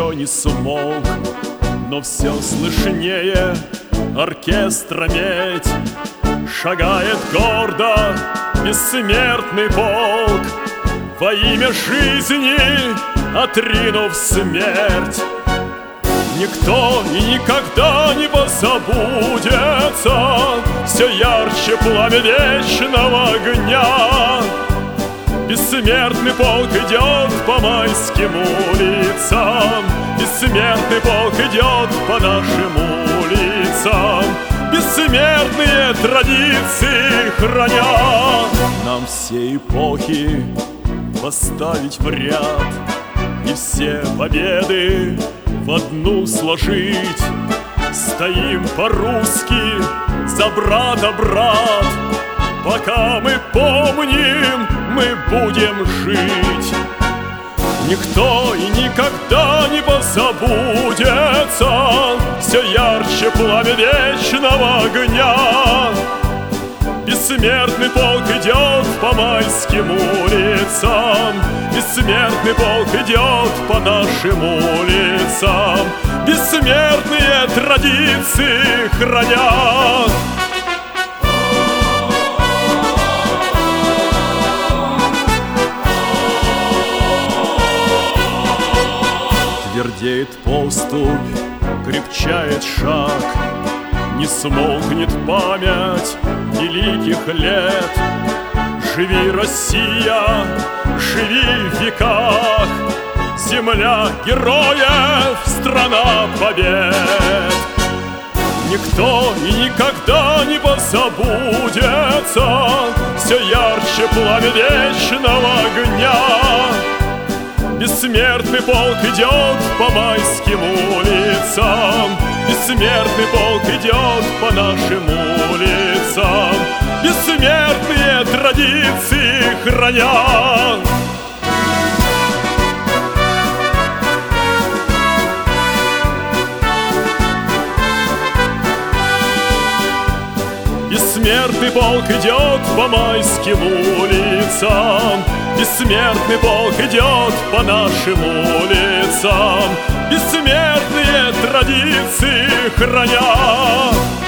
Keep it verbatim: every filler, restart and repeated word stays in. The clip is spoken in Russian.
еще не смолк, но все слышнее оркестра медь. Шагает гордо бессмертный полк во имя жизни, отринув смерть. Никто и никогда не позабудется все ярче пламя вечного огня. Бессмертный полк идет по майским улицам, бессмертный полк идет по нашим улицам, бессмертные традиции храня. Нам все эпохи поставить в ряд и все победы в одну сложить. Стоим по-русски за брата брат, пока мы помним, мы будем жить. Никто и никогда не позабудется все ярче пламя вечного огня. Бессмертный полк идет по майским улицам, бессмертный полк идет по нашим улицам, бессмертные традиции храня. Твердеет поступь, крепчает шаг, не смолкнет память великих лет. Живи, Россия, живи в веках, земля героев, страна побед. Никто и никогда не позабудется все ярче пламя вечного огня. Бессмертный полк идет по майским улицам, бессмертный полк идет по нашим улицам, бессмертные традиции храня. Бессмертный полк идет по майским улицам, бессмертный полк идет по нашим улицам, бессмертные традиции храня.